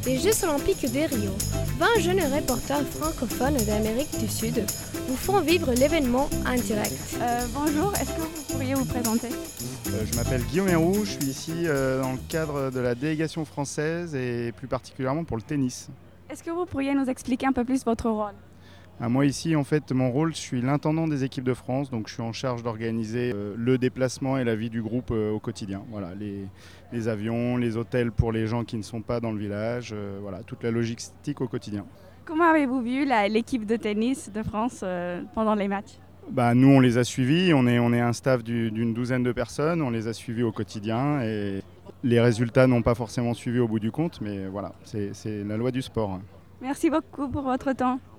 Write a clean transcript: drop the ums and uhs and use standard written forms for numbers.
des Jeux Olympiques de Rio. 20 jeunes reporters francophones d'Amérique du Sud vous font vivre l'événement en direct. Bonjour, est-ce que vous pourriez vous présenter? Je m'appelle Guillaume Héroux, je suis ici dans le cadre de la délégation française et plus particulièrement pour le tennis. Est-ce que vous pourriez nous expliquer un peu plus votre rôle? Moi ici, en fait, mon rôle, je suis l'intendant des équipes de France, donc je suis en charge d'organiser le déplacement et la vie du groupe au quotidien. Voilà, les avions, les hôtels pour les gens qui ne sont pas dans le village, voilà, toute la logistique au quotidien. Comment avez-vous vu l'équipe de tennis de France pendant les matchs? Nous, on les a suivis, on est un staff d'une douzaine de personnes, on les a suivis au quotidien et les résultats n'ont pas forcément suivi au bout du compte, mais voilà, c'est la loi du sport. Merci beaucoup pour votre temps.